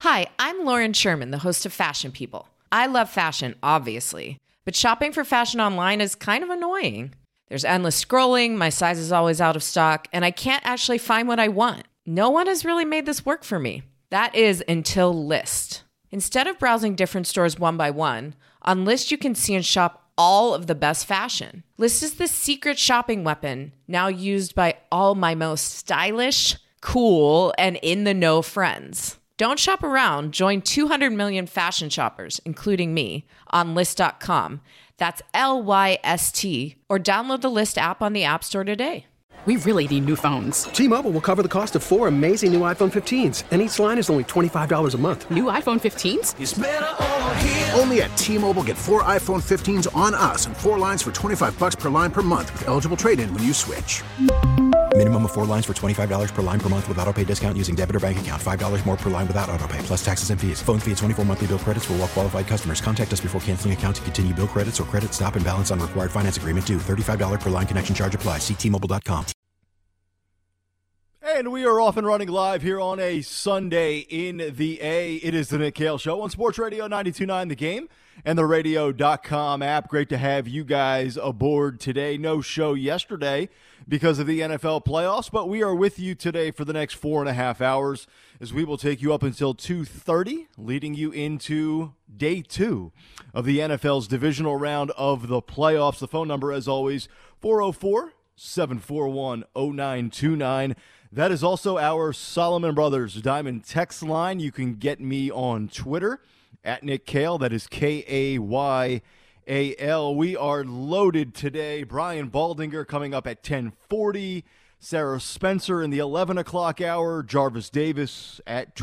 Hi, I'm Lauren Sherman, the host of Fashion People. I love fashion, obviously, but shopping for fashion online is kind of annoying. There's endless scrolling, my size is always out of stock, and I can't actually find what I want. No one has really made this work for me. That is until Lyst. Instead of browsing different stores one by one, on Lyst you can see and shop all of the best fashion. Lyst is the secret shopping weapon, now used by all my most stylish, cool, and in-the-know friends. Don't shop around. Join 200 million fashion shoppers, including me, on Lyst.com. That's Lyst, or download the Lyst app on the App Store today. We really need new phones. T-Mobile will cover the cost of 4 amazing new iPhone 15s, and each line is only $25 a month. New iPhone 15s? It's better over here. Only at T-Mobile, get 4 iPhone 15s on us and 4 lines for $25 per line per month with eligible trade-in when you switch. Minimum of 4 lines for $25 per line per month with autopay discount using debit or bank account. $5 more per line without autopay, plus taxes and fees. Phone fee at 24 monthly bill credits for well-qualified customers. Contact us before canceling account to continue bill credits or credit stop and balance on required finance agreement due. $35 per line connection charge applies. See T-Mobile.com. And we are off and running live here on a Sunday in the A. It is the Nick Kale Show on Sports Radio 92.9 The Game and the radio.com app. Great to have you guys aboard today. No show yesterday because of the NFL playoffs, but we are with you today for the next 4.5 hours as we will take you up until 2:30, leading you into day 2 of the NFL's divisional round of the playoffs. The phone number, as always, 404-741-0929. That is also our Solomon Brothers Diamond text line. You can get me on Twitter at Nick Kale. That is Kayal. We are loaded today. Brian Baldinger coming up at 10:40. Sarah Spencer in the 11 o'clock hour. Jarvis Davis at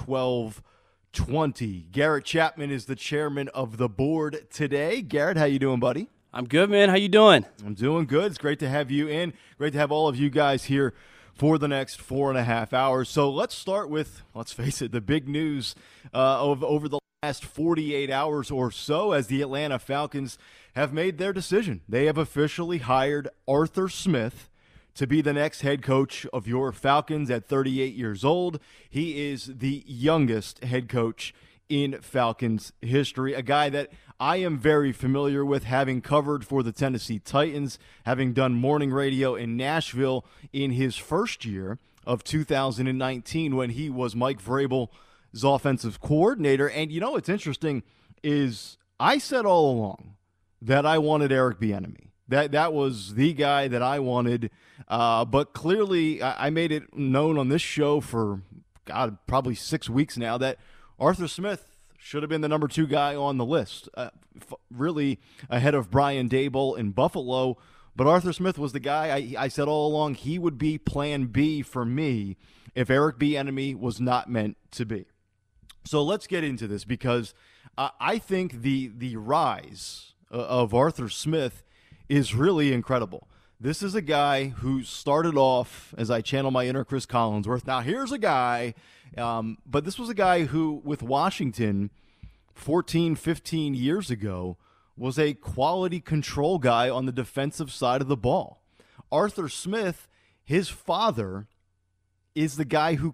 12:20. Garrett Chapman is the chairman of the board today. Garrett, how you doing, buddy? I'm good, man. How you doing? I'm doing good. It's great to have you in. Great to have all of you guys here for the next 4.5 hours. So let's start with, let's face it, the big news over the last 48 hours or so as the Atlanta Falcons have made their decision. They have officially hired Arthur Smith to be the next head coach of your Falcons at 38 years old. He is the youngest head coach in Falcons history, a guy that I am very familiar with, having covered for the Tennessee Titans, having done morning radio in Nashville in his first year of 2019 when he was Mike Vrabel's offensive coordinator. And you know what's interesting is I said all along that I wanted Eric Bieniemy. That was the guy that I wanted, but clearly I made it known on this show for, God, probably 6 weeks now that Arthur Smith should have been the number 2 guy on the list, really ahead of Brian Daboll in Buffalo. But Arthur Smith was the guy I said all along he would be plan B for me if Eric Bieniemy was not meant to be. So let's get into this because I think the rise of Arthur Smith is really incredible. This is a guy who started off, as I channel my inner Chris Collinsworth. Now, here's a guy, but this was a guy who, with Washington 14, 15 years ago, was a quality control guy on the defensive side of the ball. Arthur Smith, his father, is the guy who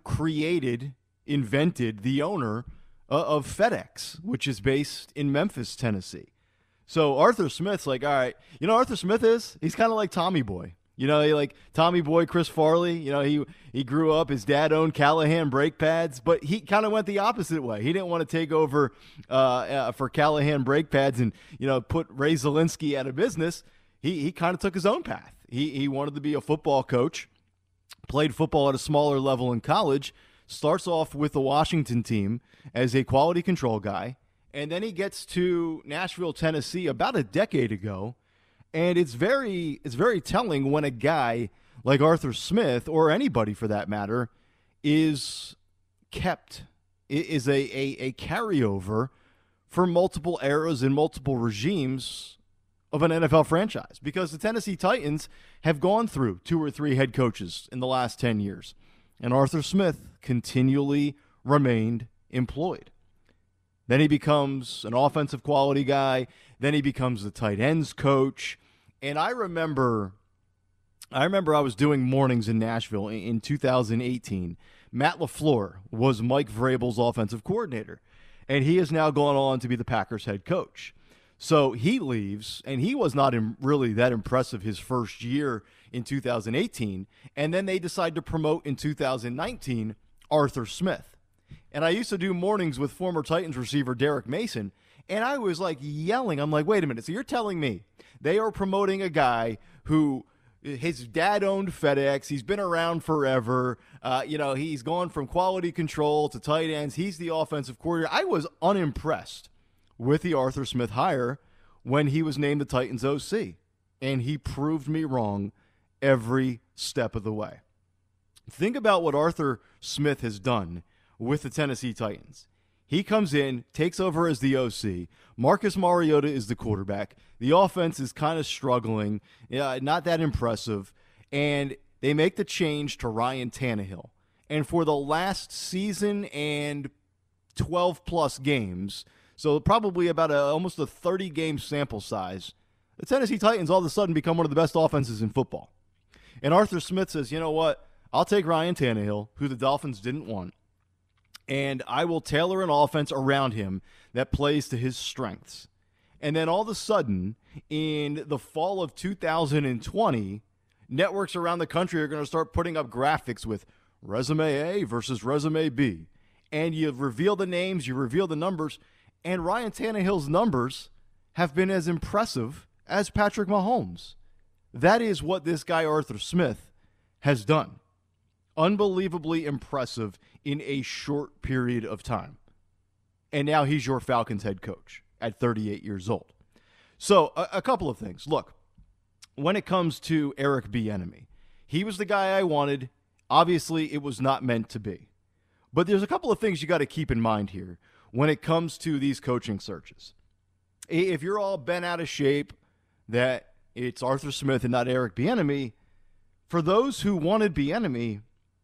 invented, the owner of FedEx, which is based in Memphis, Tennessee. So Arthur Smith's like, all right, you know Arthur Smith is? He's kind of like Tommy Boy. You know, like Tommy Boy, Chris Farley. You know, he grew up, his dad owned Callahan brake pads, but he kind of went the opposite way. He didn't want to take over for Callahan brake pads and, you know, put Ray Zielinski out of business. He kind of took his own path. He wanted to be a football coach, played football at a smaller level in college, starts off with the Washington team as a quality control guy. And then he gets to Nashville, Tennessee about a decade ago, and it's very telling when a guy like Arthur Smith, or anybody for that matter, is a carryover for multiple eras and multiple regimes of an NFL franchise. Because the Tennessee Titans have gone through 2 or 3 head coaches in the last 10 years, and Arthur Smith continually remained employed. Then he becomes an offensive quality guy. Then he becomes the tight ends coach. And I remember I was doing mornings in Nashville in 2018, Matt LaFleur was Mike Vrabel's offensive coordinator, and he has now gone on to be the Packers head coach. So he leaves, and he was not really that impressive his first year in 2018, and then they decide to promote in 2019 Arthur Smith. And I used to do mornings with former Titans receiver Derek Mason, and I was like yelling. I'm like, wait a minute, so you're telling me they are promoting a guy who his dad owned FedEx. He's been around forever. He's gone from quality control to tight ends. He's the offensive coordinator. I was unimpressed with the Arthur Smith hire when he was named the Titans OC, and he proved me wrong every step of the way. Think about what Arthur Smith has done with the Tennessee Titans. He comes in, takes over as the OC. Marcus Mariota is the quarterback. The offense is kind of struggling, not that impressive, and they make the change to Ryan Tannehill. And for the last season and 12-plus games, so probably about almost a 30-game sample size, the Tennessee Titans all of a sudden become one of the best offenses in football. And Arthur Smith says, you know what, I'll take Ryan Tannehill, who the Dolphins didn't want, and I will tailor an offense around him that plays to his strengths. And then all of a sudden, in the fall of 2020, networks around the country are going to start putting up graphics with resume A versus resume B. And you reveal the names, you reveal the numbers, and Ryan Tannehill's numbers have been as impressive as Patrick Mahomes. That is what this guy Arthur Smith has done. Unbelievably impressive in a short period of time. And now he's your Falcons head coach at 38 years old. So a couple of things. Look, when it comes to Eric Bieniemy, he was the guy I wanted. Obviously, it was not meant to be. But there's a couple of things you got to keep in mind here when it comes to these coaching searches. If you're all bent out of shape that it's Arthur Smith and not Eric Bieniemy, for those who wanted Bieniemy,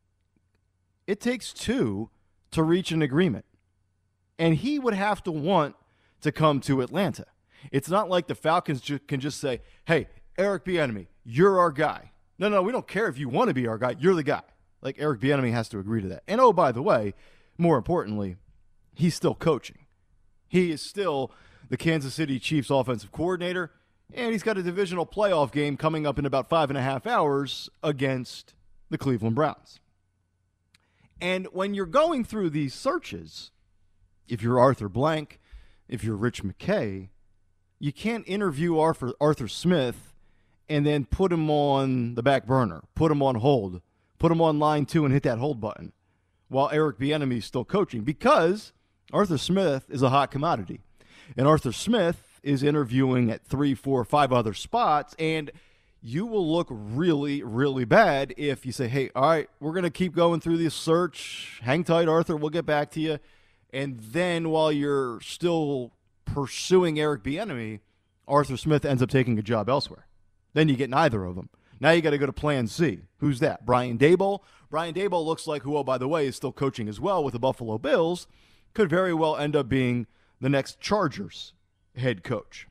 it takes two to reach an agreement. And he would have to want to come to Atlanta. It's not like the Falcons can just say, hey, Eric Bieniemy, you're our guy. No, we don't care if you want to be our guy. You're the guy. Like, Eric Bieniemy has to agree to that. And, oh, by the way, more importantly, he's still coaching. He is still the Kansas City Chiefs offensive coordinator, and he's got a divisional playoff game coming up in about 5.5 hours against the Cleveland Browns. And when you're going through these searches, if you're Arthur Blank, if you're Rich McKay, you can't interview Arthur Smith and then put him on the back burner, put him on hold, put him on line 2 and hit that hold button while Eric Bieniemy is still coaching, because Arthur Smith is a hot commodity. And Arthur Smith is interviewing at 3, 4, 5 other spots, and you will look really, really bad if you say, hey, all right, we're going to keep going through this search. Hang tight, Arthur. We'll get back to you. And then while you're still pursuing Eric Bieniemy, Arthur Smith ends up taking a job elsewhere. Then you get neither of them. Now you got to go to plan C. Who's that? Brian Daboll? Brian Daboll looks like, who, oh, by the way, is still coaching as well with the Buffalo Bills, could very well end up being the next Chargers head coach.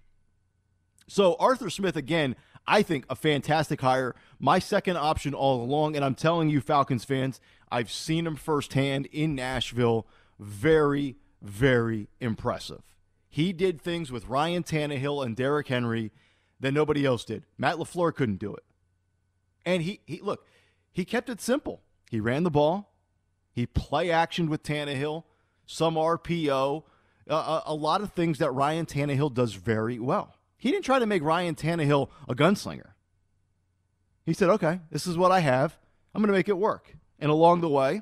So Arthur Smith, again, I think a fantastic hire. My second option all along, and I'm telling you, Falcons fans, I've seen him firsthand in Nashville. Very, very impressive. He did things with Ryan Tannehill and Derrick Henry that nobody else did. Matt LaFleur couldn't do it. And he kept it simple. He ran the ball. He play-actioned with Tannehill, some RPO, a lot of things that Ryan Tannehill does very well. He didn't try to make Ryan Tannehill a gunslinger. He said, okay, this is what I have. I'm going to make it work. And along the way,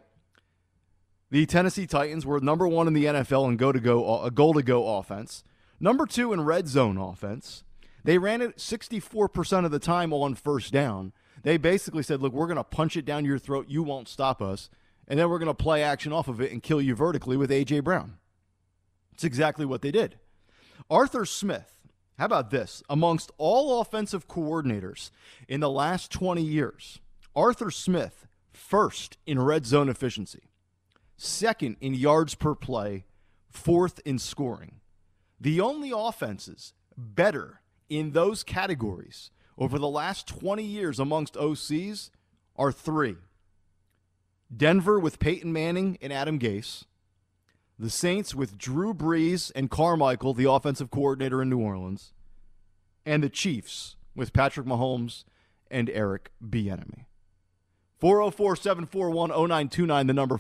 the Tennessee Titans were number 1 in the NFL in goal-to-go offense, number 2 in red zone offense. They ran it 64% of the time on first down. They basically said, look, we're going to punch it down your throat. You won't stop us. And then we're going to play action off of it and kill you vertically with A.J. Brown. It's exactly what they did. Arthur Smith, how about this? Amongst all offensive coordinators in the last 20 years, Arthur Smith, first in red zone efficiency, second in yards per play, fourth in scoring. The only offenses better in those categories over the last 20 years amongst OCs are 3. Denver with Peyton Manning and Adam Gase. The Saints with Drew Brees and Carmichael, the offensive coordinator in New Orleans. And the Chiefs with Patrick Mahomes and Eric Bieniemy. 404-741-0929, the number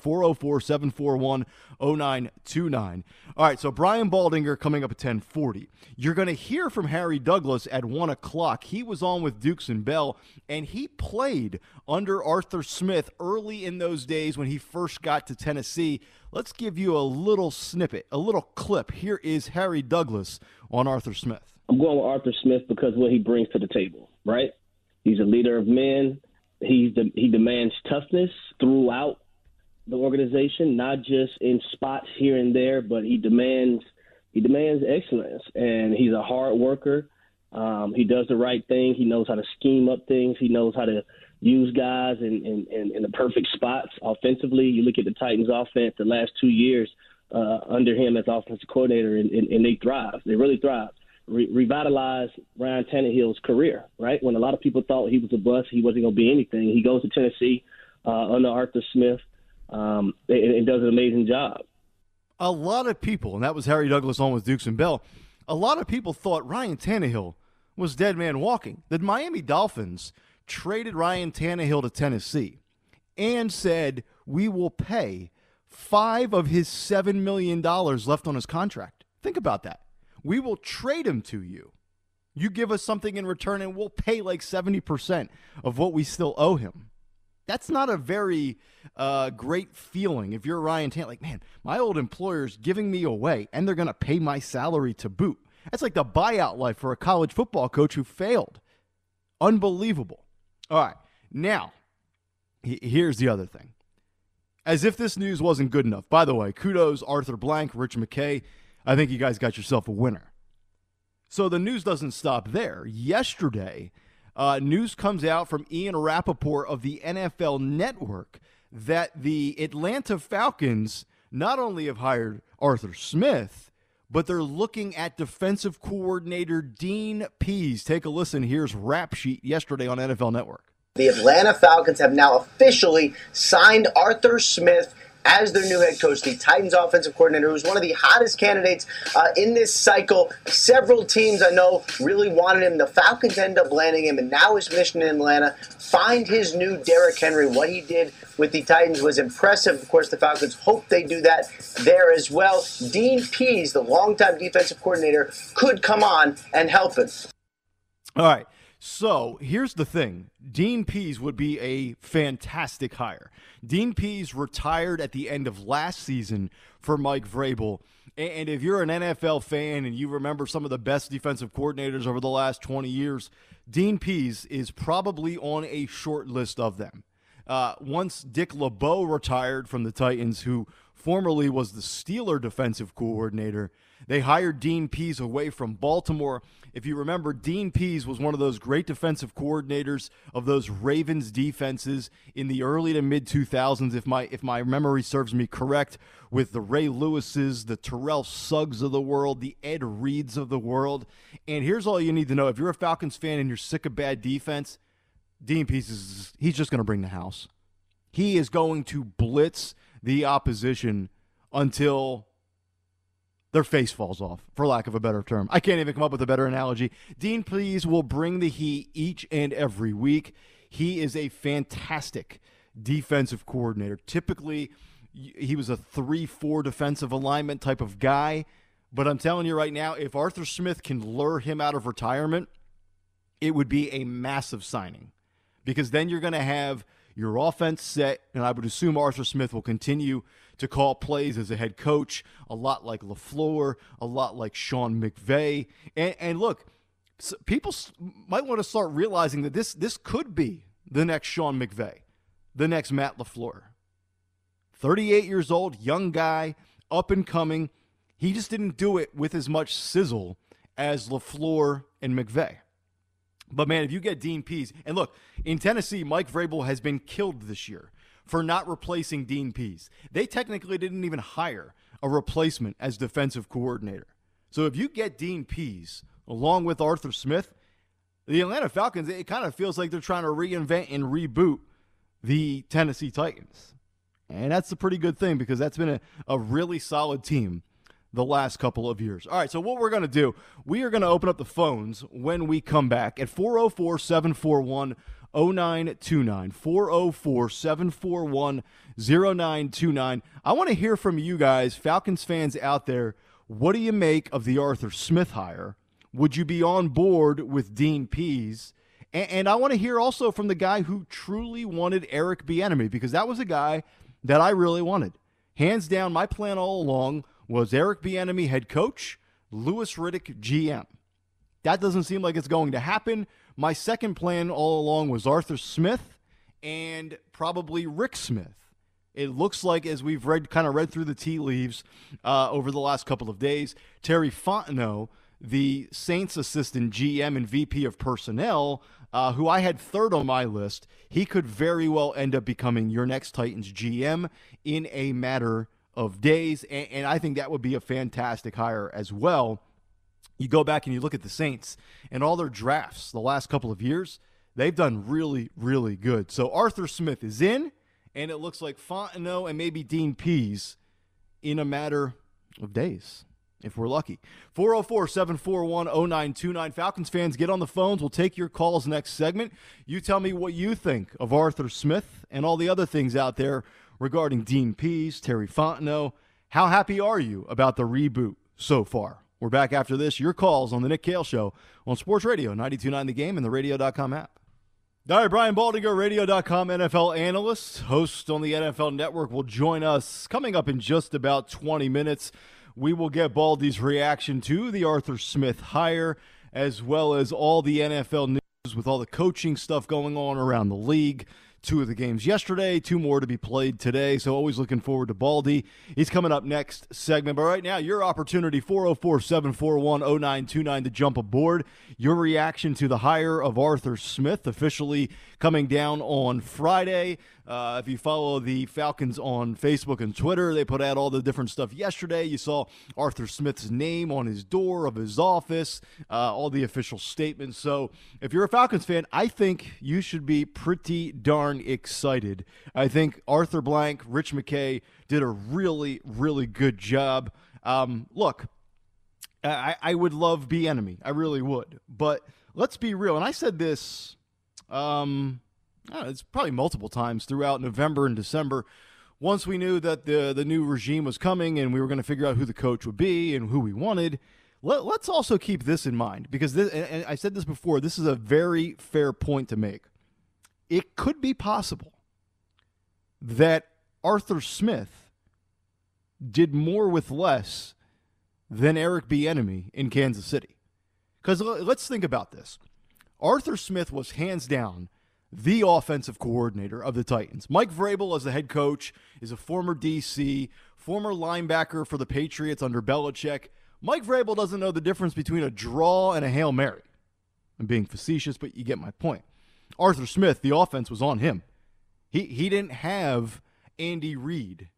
404-741-0929. All right, so Brian Baldinger coming up at 10:40. You're going to hear from Harry Douglas at 1 o'clock. He was on with Dukes and Bell, and he played under Arthur Smith early in those days when he first got to Tennessee. Let's give you a little snippet, a little clip. Here is Harry Douglas on Arthur Smith. I'm going with Arthur Smith because what he brings to the table, right? He's a leader of men. He demands toughness throughout the organization, not just in spots here and there, but he demands excellence. And he's a hard worker. He does the right thing. He knows how to scheme up things. He knows how to use guys in the perfect spots offensively. You look at the Titans' offense the last 2 years under him as offensive coordinator, and they thrive. They really thrive. Revitalized Ryan Tannehill's career, right? When a lot of people thought he was a bust, he wasn't going to be anything. He goes to Tennessee under Arthur Smith and does an amazing job. A lot of people, and that was Harry Douglas on with Dukes and Bell, a lot of people thought Ryan Tannehill was dead man walking. The Miami Dolphins traded Ryan Tannehill to Tennessee and said, we will pay 5 of his $7 million left on his contract. Think about that. We will trade him to you. You give us something in return, and we'll pay like 70% of what we still owe him. That's not a very great feeling if you're Ryan Tannehill. Like, man, my old employer's giving me away, and they're going to pay my salary to boot. That's like the buyout life for a college football coach who failed. Unbelievable. All right, now, here's the other thing. As if this news wasn't good enough. By the way, kudos Arthur Blank, Rich McKay. I think you guys got yourself a winner. So the news doesn't stop there. Yesterday, news comes out from Ian Rappaport of the NFL Network that the Atlanta Falcons not only have hired Arthur Smith, but they're looking at defensive coordinator Dean Pease. Take a listen. Here's Rap Sheet yesterday on NFL Network. The Atlanta Falcons have now officially signed Arthur Smith as their new head coach, the Titans offensive coordinator, who's one of the hottest candidates in this cycle. Several teams I know really wanted him. The Falcons end up landing him, and now his mission in Atlanta, find his new Derrick Henry. What he did with the Titans was impressive. Of course, the Falcons hope they do that there as well. Dean Pease, the longtime defensive coordinator, could come on and help him. All right. So here's the thing. Dean Pease would be a fantastic hire. Dean Pease retired at the end of last season for Mike Vrabel. And if you're an NFL fan and you remember some of the best defensive coordinators over the last 20 years, Dean Pease is probably on a short list of them. Once Dick LeBeau retired from the Titans, who formerly was the Steeler defensive coordinator, they hired Dean Pease away from Baltimore. If you remember, Dean Pease was one of those great defensive coordinators of those Ravens defenses in the early to mid-2000s, if my memory serves me correct, with the Ray Lewises, the Terrell Suggs of the world, the Ed Reeds of the world. And here's all you need to know. If you're a Falcons fan and you're sick of bad defense, Dean Pease, he's just going to bring the house. He is going to blitz the opposition until their face falls off, for lack of a better term. I can't even come up with a better analogy. Dean Pease will bring the heat each and every week. He is a fantastic defensive coordinator. Typically, he was a 3-4 defensive alignment type of guy. But I'm telling you right now, if Arthur Smith can lure him out of retirement, it would be a massive signing. Because then you're going to have your offense set, and I would assume Arthur Smith will continue to call plays as a head coach, a lot like LaFleur, a lot like Sean McVay. And look, people might want to start realizing that this could be the next Sean McVay, the next Matt LaFleur. 38 years old, young guy, up and coming. He just didn't do it with as much sizzle as LaFleur and McVay. But, man, if you get Dean Pease, and look, in Tennessee, Mike Vrabel has been killed this year for not replacing Dean Pease. They technically didn't even hire a replacement as defensive coordinator. So if you get Dean Pease along with Arthur Smith, the Atlanta Falcons, it kind of feels like they're trying to reinvent and reboot the Tennessee Titans. And that's a pretty good thing because that's been a really solid team the last couple of years. All right, so what we're going to do, we are going to open up the phones when we come back at 404-741-0929, 404-741-0929. I want to hear from you guys, Falcons fans out there. What do you make of the Arthur Smith hire? Would you be on board with Dean Pease? And I want to hear also from the guy who truly wanted Eric Bieniemy, because that was a guy that I really wanted. Hands down, my plan all along was Eric Bieniemy head coach, Louis Riddick GM. That doesn't seem like it's going to happen. My second plan all along was Arthur Smith and probably Rick Smith. It looks like, as we've read through the tea leaves over the last couple of days, Terry Fontenot, the Saints assistant GM and VP of personnel, who I had third on my list, he could very well end up becoming your next Titans GM in a matter of days, and I think that would be a fantastic hire as well. You go back and you look at the Saints and all their drafts the last couple of years, they've done really, really good. So Arthur Smith is in, and it looks like Fontenot and maybe Dean Pease in a matter of days, if we're lucky. 404-741-0929. Falcons fans, get on the phones. We'll take your calls next segment. You tell me what you think of Arthur Smith and all the other things out there regarding Dean Pease, Terry Fontenot. How happy are you about the reboot so far? We're back after this. Your calls on the Nick Kale Show on Sports Radio 92.9 The Game and the Radio.com app. All right, Brian Baldinger, Radio.com NFL analyst, host on the NFL Network, will join us coming up in just about 20 minutes. We will get Baldy's reaction to the Arthur Smith hire, as well as all the NFL news with all the coaching stuff going on around the league. 2 of the games yesterday, 2 more to be played today, so always looking forward to Baldy. He's coming up next segment, but right now, your opportunity, 404-741-0929 to jump aboard. Your reaction to the hire of Arthur Smith, officially coming down on Friday. If you follow the Falcons on Facebook and Twitter, they put out all the different stuff yesterday. You saw Arthur Smith's name on his door of his office, all the official statements. So if you're a Falcons fan, I think you should be pretty darn excited. I think Arthur Blank, Rich McKay did a really, really good job. Look, I would love Bieniemy. I really would. But let's be real. And I said this it's probably multiple times throughout November and December. Once we knew that the new regime was coming and we were going to figure out who the coach would be and who we wanted, let's also keep this in mind, because this, and I said this before, this is a very fair point to make. It could be possible that Arthur Smith did more with less than Eric Bieniemy in Kansas City. Because let's think about this. Arthur Smith was hands down the offensive coordinator of the Titans. Mike Vrabel, as the head coach, is a former DC, former linebacker for the Patriots under Belichick. Mike Vrabel doesn't know the difference between a draw and a Hail Mary. I'm being facetious, but you get my point. Arthur Smith, the offense was on him. He didn't have Andy Reid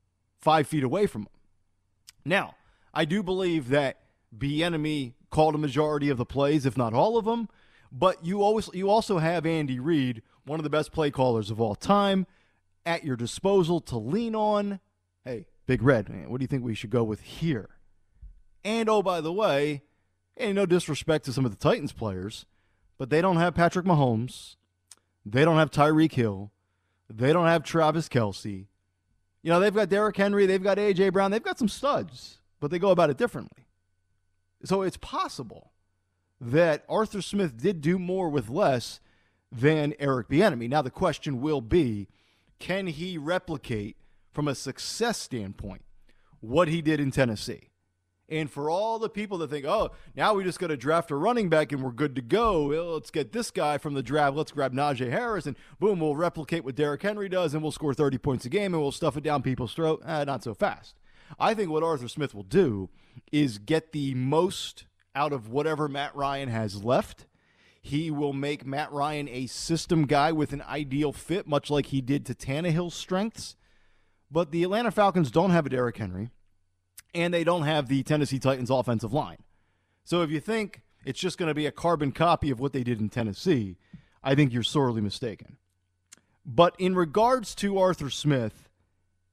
5 feet away from him. Now, I do believe that Bieniemy called a majority of the plays, if not all of them. But you also have Andy Reid, one of the best play callers of all time, at your disposal to lean on. Hey, Big Red, man, what do you think we should go with here? And, oh, by the way, no disrespect to some of the Titans players, but they don't have Patrick Mahomes. They don't have Tyreek Hill. They don't have Travis Kelce. They've got Derrick Henry. They've got A.J. Brown. They've got some studs, but they go about it differently. So it's possible that Arthur Smith did do more with less than Eric Bieniemy. Now the question will be, can he replicate from a success standpoint what he did in Tennessee? And for all the people that think, oh, now we just got to draft a running back and we're good to go. Well, let's get this guy from the draft. Let's grab Najee Harris and boom, we'll replicate what Derrick Henry does and we'll score 30 points a game and we'll stuff it down people's throat. Not so fast. I think what Arthur Smith will do is get the most out of whatever Matt Ryan has left. He will make Matt Ryan a system guy with an ideal fit, much like he did to Tannehill's strengths. But the Atlanta Falcons don't have a Derrick Henry, and they don't have the Tennessee Titans offensive line. So if you think it's just going to be a carbon copy of what they did in Tennessee, I think you're sorely mistaken. But in regards to Arthur Smith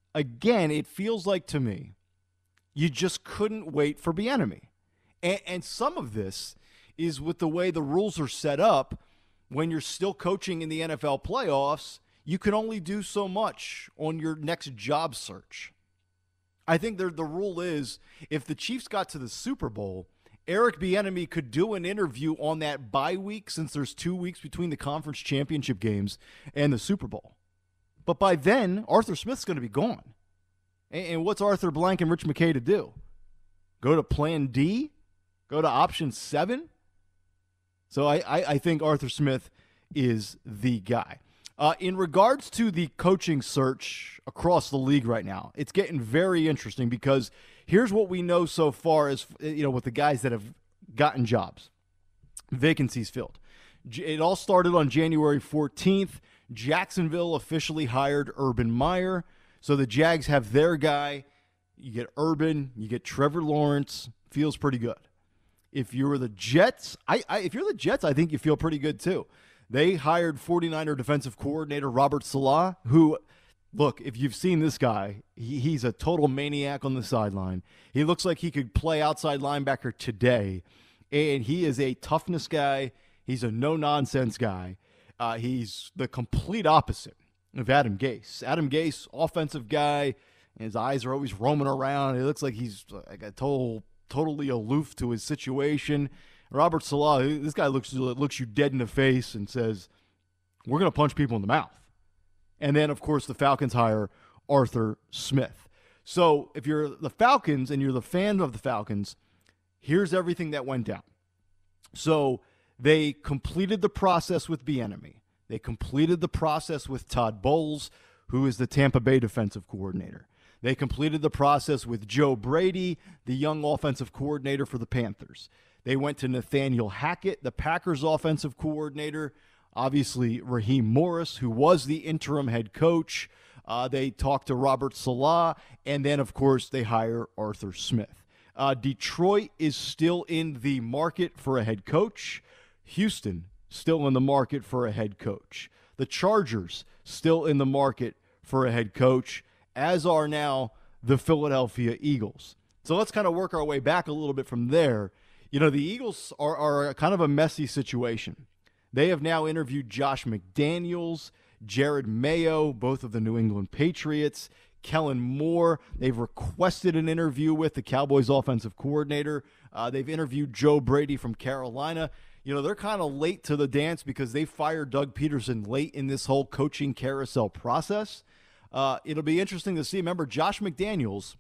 again, it feels like to me, you just couldn't wait for Bieniemy. And some of this is with the way the rules are set up. When you're still coaching in the NFL playoffs, you can only do so much on your next job search. I think the rule is if the Chiefs got to the Super Bowl, Eric Bieniemy could do an interview on that bye week since there's 2 weeks between the conference championship games and the Super Bowl. But by then, Arthur Smith's going to be gone. And what's Arthur Blank and Rich McKay to do? Go to plan D? Go to option 7? So I think Arthur Smith is the guy. In regards to the coaching search across the league right now, it's getting very interesting because here's what we know so far as with the guys that have gotten jobs, vacancies filled. It all started on January 14th. Jacksonville officially hired Urban Meyer. So the Jags have their guy. You get Urban, you get Trevor Lawrence. Feels pretty good. If you're the Jets, I think you feel pretty good too. They hired 49er defensive coordinator Robert Saleh, who, look, if you've seen this guy, he's a total maniac on the sideline. He looks like he could play outside linebacker today, and he is a toughness guy. He's a no-nonsense guy. He's the complete opposite of Adam Gase. Adam Gase, offensive guy, his eyes are always roaming around. He looks like he's like a totally aloof to his situation. Robert Saleh, this guy looks you dead in the face and says, we're going to punch people in the mouth. And then, of course, the Falcons hire Arthur Smith. So if you're the Falcons and you're the fan of the Falcons, here's everything that went down. So they completed the process with Bieniemy. They completed the process with Todd Bowles, who is the Tampa Bay defensive coordinator. They completed the process with Joe Brady, the young offensive coordinator for the Panthers. They went to Nathaniel Hackett, the Packers offensive coordinator. Obviously, Raheem Morris, who was the interim head coach. They talked to Robert Saleh. And then, of course, they hire Arthur Smith. Detroit is still in the market for a head coach. Houston, still in the market for a head coach. The Chargers, still in the market for a head coach, as are now the Philadelphia Eagles. So let's kind of work our way back a little bit from there. The Eagles are kind of a messy situation. They have now interviewed Josh McDaniels, Jared Mayo, both of the New England Patriots, Kellen Moore. They've requested an interview with the Cowboys offensive coordinator. They've interviewed Joe Brady from Carolina. They're kind of late to the dance because they fired Doug Peterson late in this whole coaching carousel process. It'll be interesting to see. Remember, Josh McDaniels,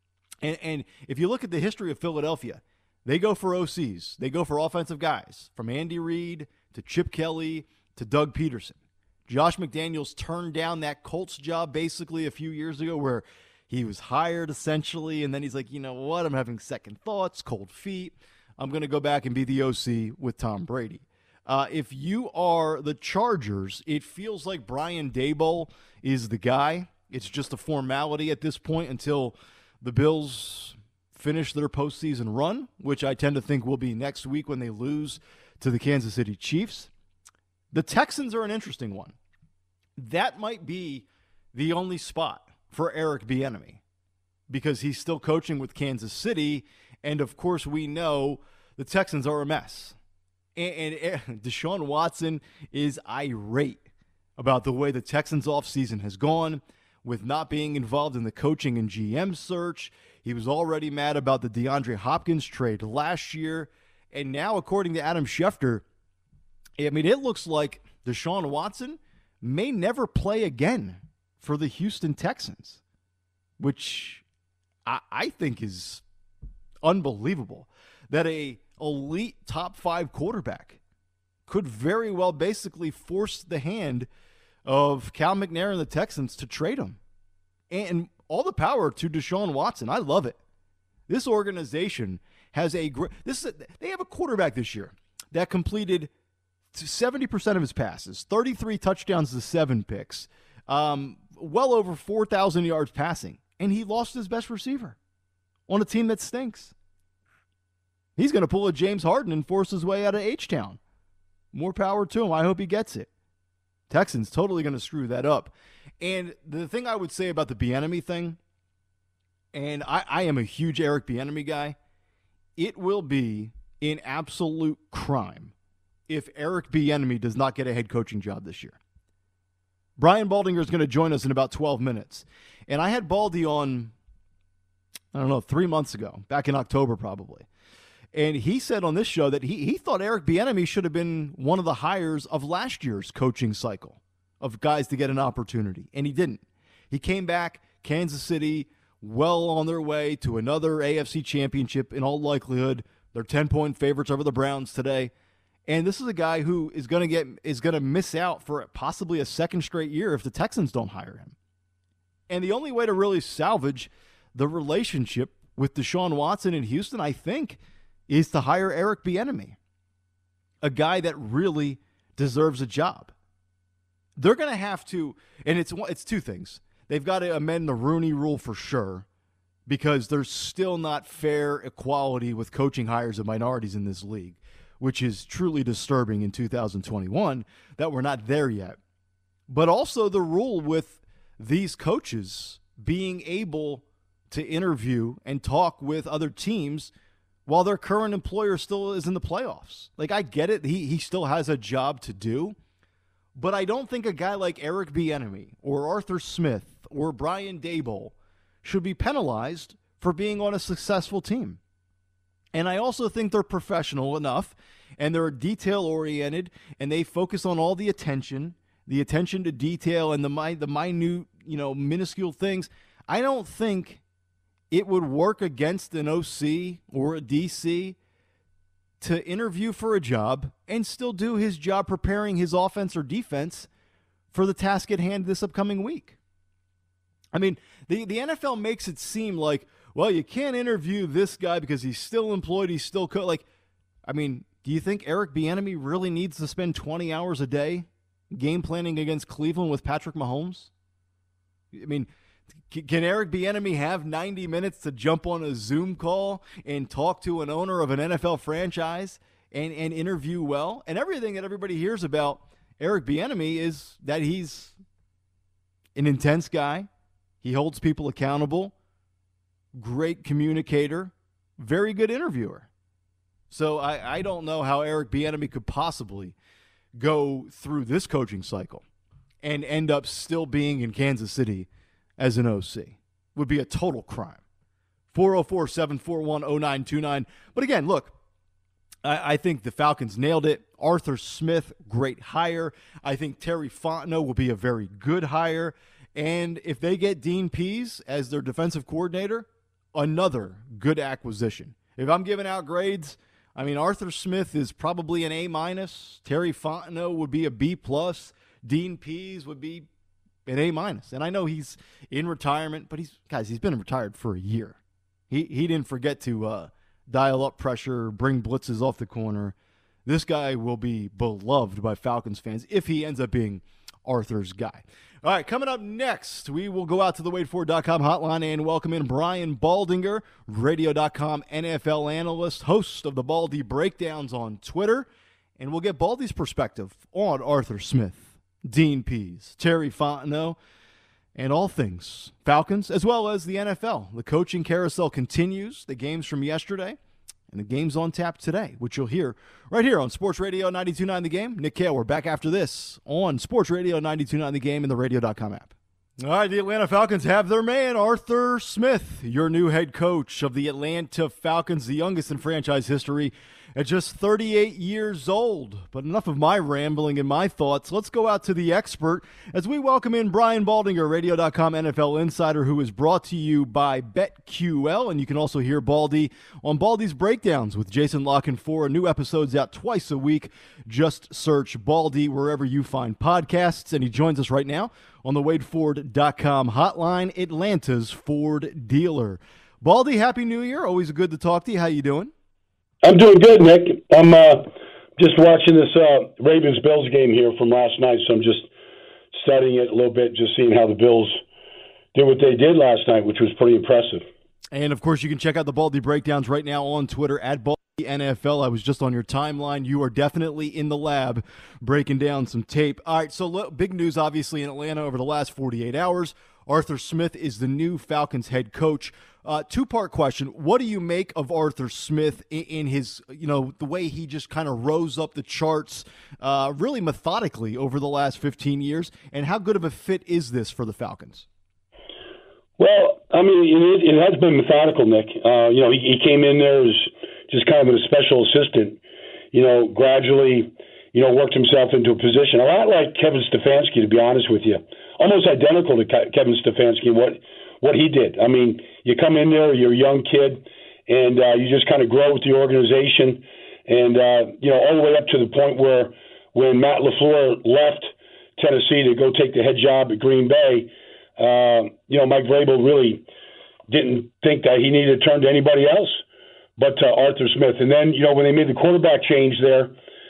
and if you look at the history of Philadelphia, they go for OCs. They go for offensive guys, from Andy Reid to Chip Kelly to Doug Peterson. Josh McDaniels turned down that Colts job basically a few years ago where he was hired essentially, and then he's like, you know what, I'm having second thoughts, cold feet. I'm going to go back and be the OC with Tom Brady. If you are the Chargers, it feels like Brian Daboll is the guy. It's just a formality at this point until the Bills finish their postseason run, which I tend to think will be next week when they lose to the Kansas City Chiefs. The Texans are an interesting one. That might be the only spot for Eric Bieniemy because he's still coaching with Kansas City, and of course we know the Texans are a mess. And Deshaun Watson is irate about the way the Texans offseason has gone with not being involved in the coaching and GM search. He was already mad about the DeAndre Hopkins trade last year. And now, according to Adam Schefter, it looks like Deshaun Watson may never play again for the Houston Texans, which I think is unbelievable. That a elite top 5 quarterback could very well basically force the hand of Cal McNair and the Texans to trade him. And all the power to Deshaun Watson. I love it. This organization has they have a quarterback this year that completed 70% of his passes, 33 touchdowns to 7 picks, well over 4,000 yards passing, and he lost his best receiver on a team that stinks. He's going to pull a James Harden and force his way out of H-Town. More power to him. I hope he gets it. Texans totally going to screw that up. And the thing I would say about the Bieniemy thing, and I am a huge Eric Bieniemy guy, it will be an absolute crime if Eric Bieniemy does not get a head coaching job this year. Brian Baldinger is going to join us in about 12 minutes. And I had Baldy on, 3 months ago, back in October probably. And he said on this show that he thought Eric Bieniemy should have been one of the hires of last year's coaching cycle of guys to get an opportunity. And he didn't. He came back, Kansas City, well on their way to another AFC championship in all likelihood. They're 10-point favorites over the Browns today. And this is a guy who is going to miss out for possibly a second straight year if the Texans don't hire him. And the only way to really salvage the relationship with Deshaun Watson in Houston, I think, is to hire Eric Bieniemy, a guy that really deserves a job. They're going to have to, and it's two things. They've got to amend the Rooney Rule for sure, because there's still not fair equality with coaching hires of minorities in this league, which is truly disturbing in 2021 that we're not there yet. But also the rule with these coaches being able to interview and talk with other teams while their current employer still is in the playoffs. Like, I get it. He still has a job to do. But I don't think a guy like Eric Bieniemy or Arthur Smith or Brian Daboll should be penalized for being on a successful team. And I also think they're professional enough, and they're detail-oriented, and they focus on all the attention to detail and the minute, minuscule things. I don't think it would work against an OC or a DC to interview for a job and still do his job preparing his offense or defense for the task at hand this upcoming week. I mean, the NFL makes it seem like, well, you can't interview this guy because he's still employed, he's still do you think Eric Bieniemy really needs to spend 20 hours a day game planning against Cleveland with Patrick Mahomes? I mean, can Eric Bieniemy have 90 minutes to jump on a Zoom call and talk to an owner of an NFL franchise and interview well? And everything that everybody hears about Eric Bieniemy is that he's an intense guy. He holds people accountable, great communicator, very good interviewer. So I don't know how Eric Bieniemy could possibly go through this coaching cycle and end up still being in Kansas City as an OC. Would be a total crime. 404-741-0929. But again, look, I think the Falcons nailed it. Arthur Smith, great hire. I think Terry Fontenot will be a very good hire. And if they get Dean Pease as their defensive coordinator, another good acquisition. If I'm giving out grades, Arthur Smith is probably an A-. Terry Fontenot would be a B+. Dean Pease would be an A-. And I know he's in retirement, but he's been retired for a year. He didn't forget to dial up pressure, bring blitzes off the corner. This guy will be beloved by Falcons fans if he ends up being Arthur's guy. All right, coming up next, we will go out to the WadeFord.com hotline and welcome in Brian Baldinger, Radio.com NFL analyst, host of the Baldy Breakdowns on Twitter. And we'll get Baldy's perspective on Arthur Smith, Dean Pease, Terry Fontenot, and all things Falcons, as well as the NFL. The coaching carousel continues, the games from yesterday, and the games on tap today, which you'll hear right here on Sports Radio 92.9 The Game. Nick Kale, we're back after this on Sports Radio 92.9 The Game and the Radio.com app. All right, the Atlanta Falcons have their man, Arthur Smith, your new head coach of the Atlanta Falcons, the youngest in franchise history at just 38 years old. But enough of my rambling and my thoughts. Let's go out to the expert as we welcome in Brian Baldinger, Radio.com NFL insider, who is brought to you by BetQL. And you can also hear Baldy on Baldy's Breakdowns with Jason La Canfora. New episodes out twice a week. Just search Baldy wherever you find podcasts. And he joins us right now on the WadeFord.com hotline, Atlanta's Ford dealer. Baldy, Happy New Year. Always good to talk to you. How you doing? I'm doing good, Nick. I'm just watching this Ravens-Bills game here from last night, so I'm just studying it a little bit, just seeing how the Bills did what they did last night, which was pretty impressive. And, of course, you can check out the Baldy Breakdowns right now on Twitter at Baldy the NFL. I was just on your timeline. You are definitely in the lab breaking down some tape. All right, so big news obviously in Atlanta over the last 48 hours. Arthur Smith is the new Falcons head coach. Two-part question. What do you make of Arthur Smith in his, the way he just kind of rose up the charts really methodically over the last 15 years? And how good of a fit is this for the Falcons? Well, I mean, it has been methodical, Nick. He came in there as just kind of a special assistant, gradually, worked himself into a position. A lot like Kevin Stefanski, to be honest with you. Almost identical to Kevin Stefanski, what he did. I mean, you come in there, you're a young kid, and you just kind of grow with the organization. And, all the way up to the point where when Matt LaFleur left Tennessee to go take the head job at Green Bay, Mike Vrabel really didn't think that he needed to turn to anybody else but Arthur Smith. And then, when they made the quarterback change there,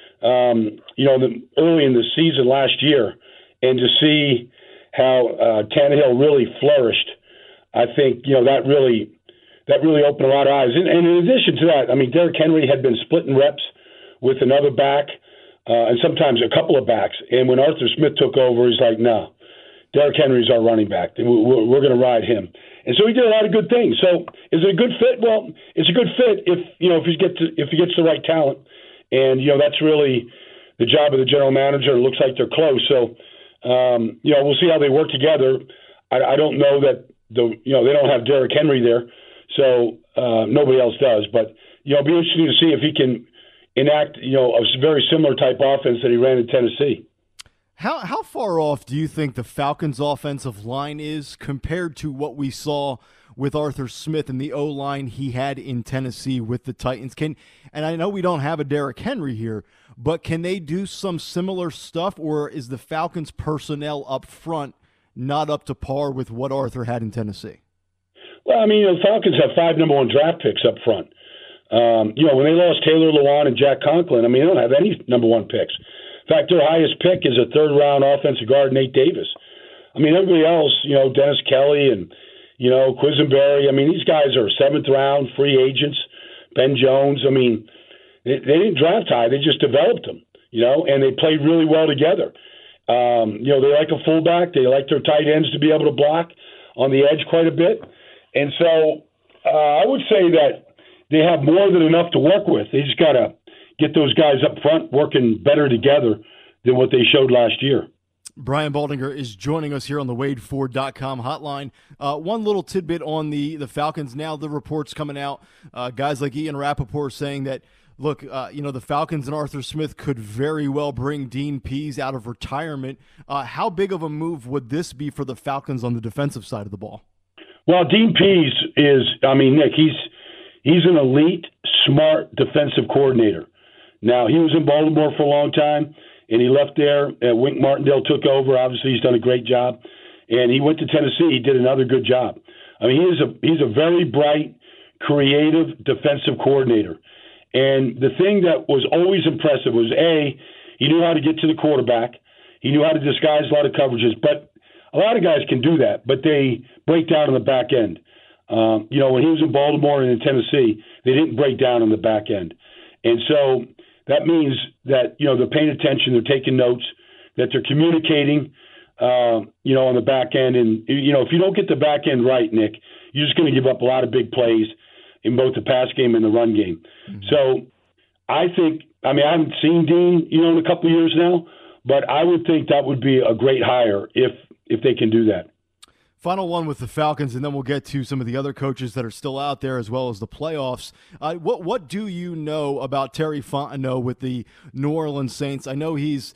early in the season last year, and to see how Tannehill really flourished, I think, that really opened a lot of eyes. And in addition to that, I mean, Derrick Henry had been splitting reps with another back and sometimes a couple of backs. And when Arthur Smith took over, he's like, no, Derrick Henry's our running back. We're going to ride him. And so he did a lot of good things. So is it a good fit? Well, it's a good fit if he gets the right talent. And, that's really the job of the general manager. It looks like they're close. So, we'll see how they work together. I don't know that they don't have Derrick Henry there, so nobody else does. But it'll be interesting to see if he can enact a very similar type offense that he ran in Tennessee. How far off do you think the Falcons' offensive line is compared to what we saw with Arthur Smith and the O-line he had in Tennessee with the Titans? And I know we don't have a Derrick Henry here, but can they do some similar stuff, or is the Falcons' personnel up front not up to par with what Arthur had in Tennessee? Well, I mean, the Falcons have 5 number 1 draft picks up front. When they lost Taylor Lewan and Jack Conklin, I mean, they don't have any number 1 picks. In fact, their highest pick is a 3rd-round offensive guard, Nate Davis. I mean, everybody else, Dennis Kelly and, Quisenberry, I mean, these guys are 7th-round free agents. Ben Jones, I mean, they didn't draft high. They just developed them, and they played really well together. They like a fullback. They like their tight ends to be able to block on the edge quite a bit. And so I would say that they have more than enough to work with. They just got to get those guys up front working better together than what they showed last year. Brian Baldinger is joining us here on the WadeFord.com hotline. One little tidbit on the Falcons. Now the reports coming out, guys like Ian Rappaport saying that, look, the Falcons and Arthur Smith could very well bring Dean Pease out of retirement. How big of a move would this be for the Falcons on the defensive side of the ball? Well, Dean Pease is, Nick, he's an elite, smart defensive coordinator. Now, he was in Baltimore for a long time, and he left there. Wink Martindale took over. Obviously, he's done a great job. And he went to Tennessee. He did another good job. I mean, he's a very bright, creative defensive coordinator. And the thing that was always impressive was, A, he knew how to get to the quarterback. He knew how to disguise a lot of coverages. But a lot of guys can do that, but they break down on the back end. When he was in Baltimore and in Tennessee, they didn't break down on the back end. And so that means that, they're paying attention, they're taking notes, that they're communicating, on the back end. And, if you don't get the back end right, Nick, you're just going to give up a lot of big plays in both the pass game and the run game. Mm-hmm. So I think, I haven't seen Dean, in a couple of years now, but I would think that would be a great hire if they can do that. Final one with the Falcons, and then we'll get to some of the other coaches that are still out there as well as the playoffs. What do you know about Terry Fontenot with the New Orleans Saints? I know he's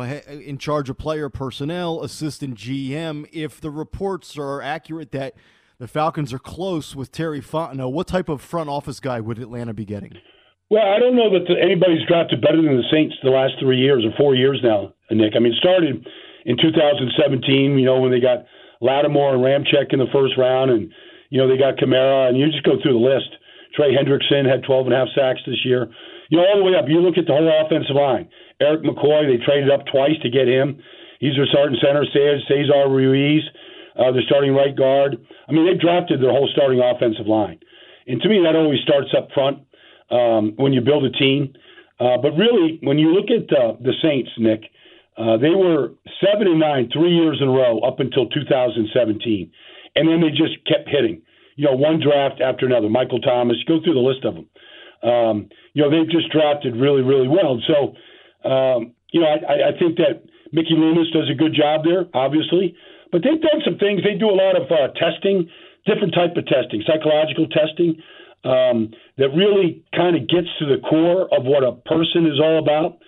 in charge of player personnel, assistant GM. If the reports are accurate that the Falcons are close with Terry Fontenot, what type of front office guy would Atlanta be getting? Well, I don't know that anybody's drafted better than the Saints the last 3 years or 4 years now, Nick. It started in 2017, when they got Lattimore and Ramczyk in the first round, and they got Kamara, and you just go through the list. Trey Hendrickson had 12.5 sacks this year. All the way up. You look at the whole offensive line. Eric McCoy, they traded up twice to get him. He's their starting center. Cesar Ruiz, their starting right guard. They've drafted their whole starting offensive line. And to me, that always starts up front. when you build a team. But really, when you look at the Saints, Nick, they were 7-9 3 years in a row up until 2017. And then they just kept hitting, one draft after another. Michael Thomas, go through the list of them. They've just drafted really, really well. So, I think that Mickey Loomis does a good job there, obviously. But they've done some things. They do a lot of testing, different type of testing, psychological testing, that really kind of gets to the core of what a person is all about.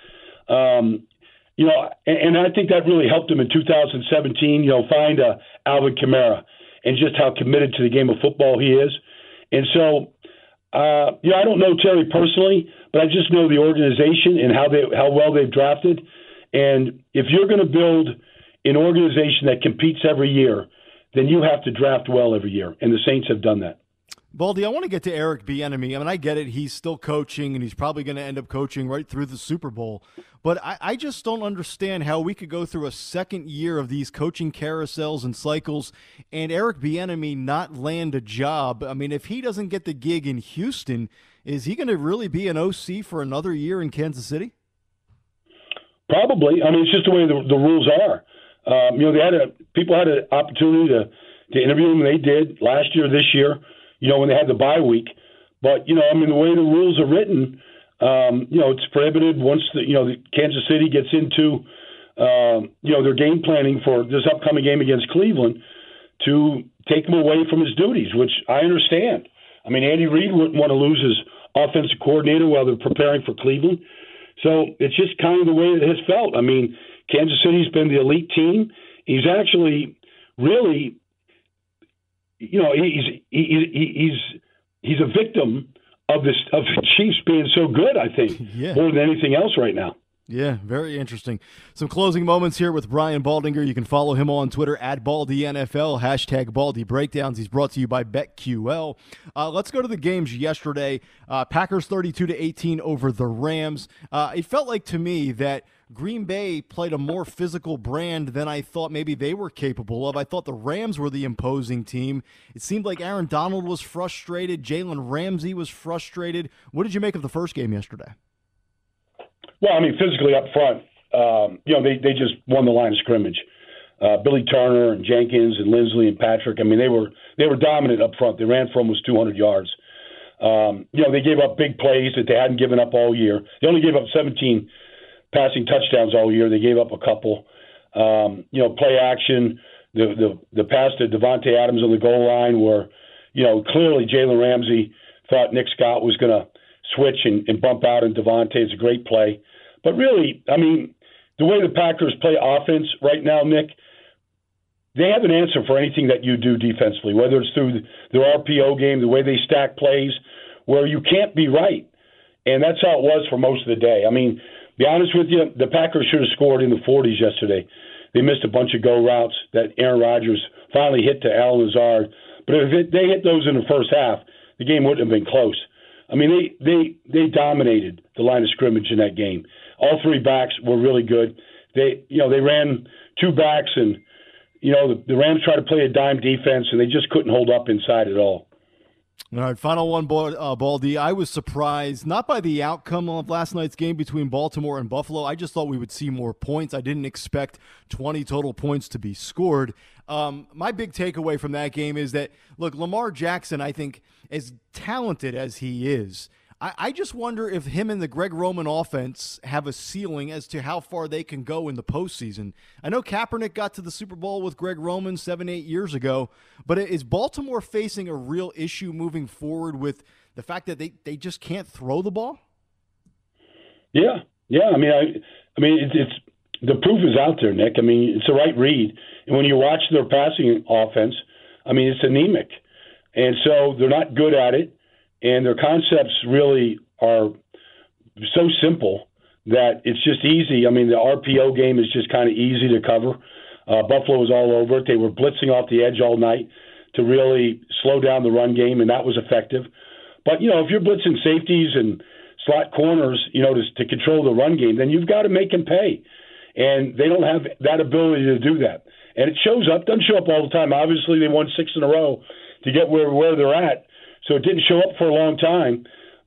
And I think that really helped him in 2017, find Alvin Kamara and just how committed to the game of football he is. And so, I don't know Terry personally, but I just know the organization and how well they've drafted. And if you're going to build an organization that competes every year, then you have to draft well every year. And the Saints have done that. Baldy, I want to get to Eric Bieniemy. I mean, I get it. He's still coaching, and he's probably going to end up coaching right through the Super Bowl. But I just don't understand how we could go through a second year of these coaching carousels and cycles and Eric Bieniemy not land a job. I mean, if he doesn't get the gig in Houston, is he going to really be an OC for another year in Kansas City? Probably. I mean, it's just the way the rules are. People had an opportunity to interview him. They did last year, this year. When they had the bye week. But, the way the rules are written, it's prohibited once the Kansas City gets into, their game planning for this upcoming game against Cleveland to take him away from his duties, which I understand. I mean, Andy Reid wouldn't want to lose his offensive coordinator while they're preparing for Cleveland. So it's just kind of the way it has felt. I mean, Kansas City's been the elite team. He's actually really – he's a victim of the Chiefs being so good, I think, more than anything else right now. Yeah, very interesting. Some closing moments here with Brian Baldinger. You can follow him on Twitter at BaldyNFL, hashtag Baldy Breakdowns. He's brought to you by BetQL. Let's go to the games yesterday. Packers 32-18 over the Rams. It felt like to me that Green Bay played a more physical brand than I thought maybe they were capable of. I thought the Rams were the imposing team. It seemed like Aaron Donald was frustrated. Jalen Ramsey was frustrated. What did you make of the first game yesterday? Well, I mean, physically up front, they just won the line of scrimmage. Billy Turner and Jenkins and Lindsley and Patrick, I mean, they were dominant up front. They ran for almost 200 yards. They gave up big plays that they hadn't given up all year. They only gave up 17 passing touchdowns all year. They gave up a couple. Play action, the pass to Devontae Adams on the goal line where, clearly Jalen Ramsey thought Nick Scott was going to switch and bump out and Devontae. It's a great play. But really, I mean, the way the Packers play offense right now, Nick, they have an answer for anything that you do defensively, whether it's through their RPO game, the way they stack plays, where you can't be right. And that's how it was for most of the day. I mean, be honest with you, the Packers should have scored in the 40s yesterday. They missed a bunch of go routes that Aaron Rodgers finally hit to Allen Lazard. But if they hit those in the first half, the game wouldn't have been close. I mean, they dominated the line of scrimmage in that game. All three backs were really good. They ran two backs, and the Rams tried to play a dime defense, and they just couldn't hold up inside at all. All right, final one, Baldy. I was surprised, not by the outcome of last night's game between Baltimore and Buffalo. I just thought we would see more points. I didn't expect 20 total points to be scored. My big takeaway from that game is that, look, Lamar Jackson, I think, as talented as he is, I just wonder if him and the Greg Roman offense have a ceiling as to how far they can go in the postseason. I know Kaepernick got to the Super Bowl with Greg Roman 7-8 years ago, but is Baltimore facing a real issue moving forward with the fact that they just can't throw the ball? Yeah. I mean, it's the proof is out there, Nick. I mean, it's the right read. And when you watch their passing offense, I mean, it's anemic. And so they're not good at it. And their concepts really are so simple that it's just easy. I mean, the RPO game is just kind of easy to cover. Buffalo was all over it. They were blitzing off the edge all night to really slow down the run game, and that was effective. But, if you're blitzing safeties and slot corners, to control the run game, then you've got to make them pay. And they don't have that ability to do that. And it shows up. Doesn't show up all the time. Obviously, they won 6 in a row to get where they're at. So it didn't show up for a long time.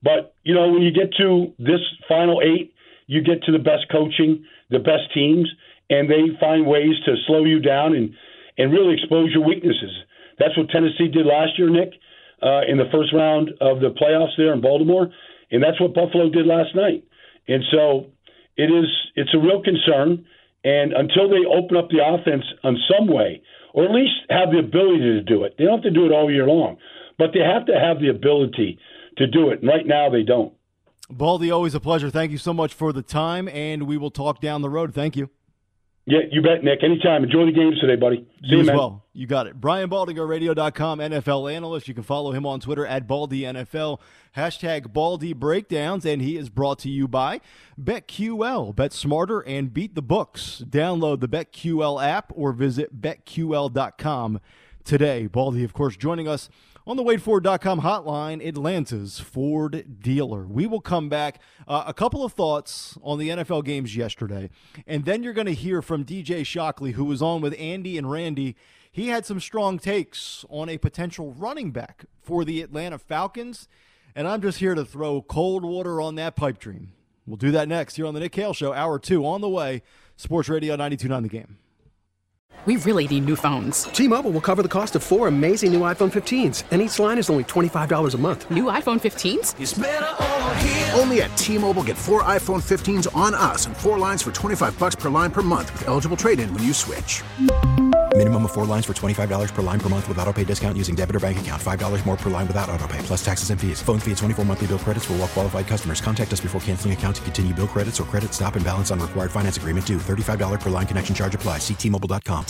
But, when you get to this final 8, you get to the best coaching, the best teams, and they find ways to slow you down and really expose your weaknesses. That's what Tennessee did last year, Nick, in the first round of the playoffs there in Baltimore, and that's what Buffalo did last night. And so it's a real concern, and until they open up the offense in some way, or at least have the ability to do it, they don't have to do it all year long, but they have to have the ability to do it, and right now they don't. Baldy, always a pleasure. Thank you so much for the time, and we will talk down the road. Thank you. Yeah, you bet, Nick. Anytime. Enjoy the games today, buddy. See you, as man. Well. You got it. Brian Baldinger.radio.com, NFL analyst. You can follow him on Twitter at BaldyNFL, #BaldyBreakdowns, and he is brought to you by BetQL. Bet smarter and beat the books. Download the BetQL app or visit BetQL.com today. Baldy, of course, joining us on the WadeFord.com hotline, Atlanta's Ford dealer. We will come back. A couple of thoughts on the NFL games yesterday, and then you're going to hear from DJ Shockley, who was on with Andy and Randy. He had some strong takes on a potential running back for the Atlanta Falcons, and I'm just here to throw cold water on that pipe dream. We'll do that next here on the Nick Kale Show, Hour 2 on the way. Sports Radio 92.9 The Game. We really need new phones. T-Mobile will cover the cost of 4 amazing new iPhone 15s, and each line is only $25 a month. New iPhone 15s? It's better over here. Only at T-Mobile, get 4 iPhone 15s on us and 4 lines for $25 per line per month with eligible trade-in when you switch. Minimum of 4 lines for $25 per line per month with autopay discount using debit or bank account. $5 more per line without autopay, plus taxes and fees. Phone fee at 24 monthly bill credits for well-qualified customers. Contact us before canceling account to continue bill credits or credit stop and balance on required finance agreement due. $35 per line connection charge applies. See T-Mobile.com.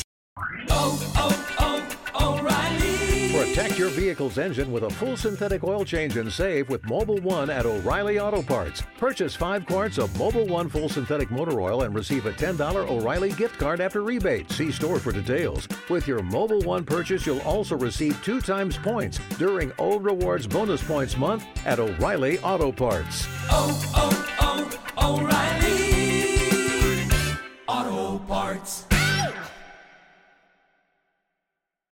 O'Reilly. Protect your vehicle's engine with a full synthetic oil change and save with Mobil 1 at O'Reilly Auto Parts. Purchase 5 quarts of Mobil 1 full synthetic motor oil and receive a $10 O'Reilly gift card after rebate. See store for details. With your Mobil 1 purchase, you'll also receive 2 times points during Old Rewards Bonus Points Month at O'Reilly Auto Parts. O'Reilly Auto Parts.